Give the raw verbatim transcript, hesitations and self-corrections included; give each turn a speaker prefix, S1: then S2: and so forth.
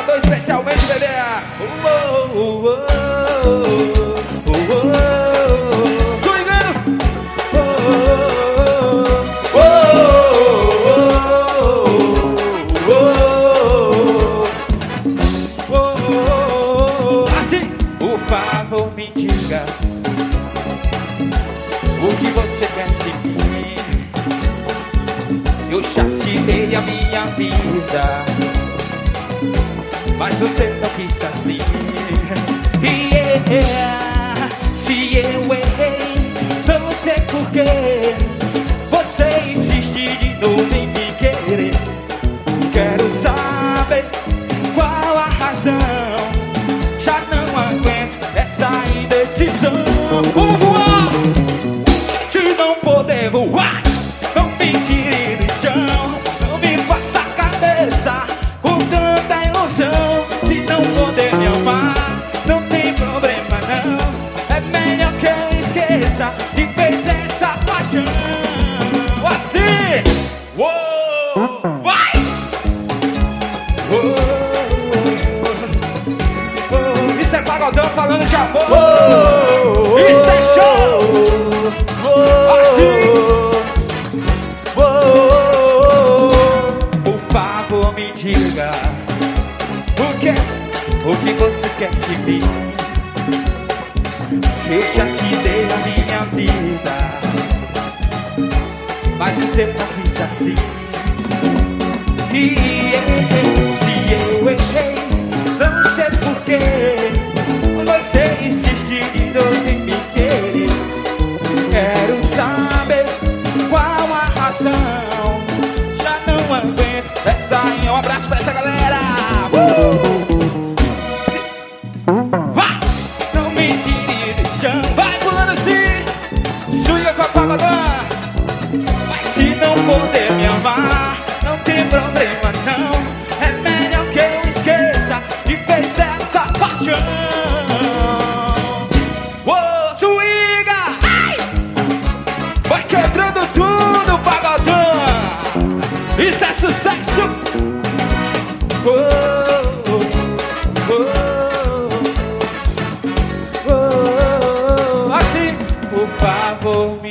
S1: pagodão especialmente, bebê. Oh, oh, oh, oh, oh, oh. Swingando. Oh, oh, oh, oh, oh, oh. Assim, por favor, me diga o que você quer de mim. Eu já te dei a minha vida, mas você não quis assim. Yeah. Se eu errei, não sei porquê, você insiste de novo em me querer. Quero saber qual a razão, já não aguento essa indecisão. Vamos voar! Se não poder voar, não me tire do chão, não me faça a cabeça com tanta ilusão. Se não poder me amar, não tem problema não, é melhor que eu esqueça de vez essa paixão. Assim, uou, vai! Uou, uou, isso é pagodão falando de amor. Uou, isso é show. Por favor, me diga o que, o que você quer de mim. Eu já te dei a minha vida, mas você não quis assim. E se eu errei, não sei porquê, você insiste de novo em me querer. Quero saber qual a razão, já não aguento essa aí. Um abraço pra essa galera. uh! Se... Vai! Não me tire do chão, vai pulando assim, suja com a pagodão. Mas se não poder me amar, não tem problema não, é melhor que eu esqueça de vez essa paixão. Uou, swinga! Ai! Vai quebrando tudo, pagodão. Isso é sucesso. Oh, oh, oh, oh, oh. Assim, por favor,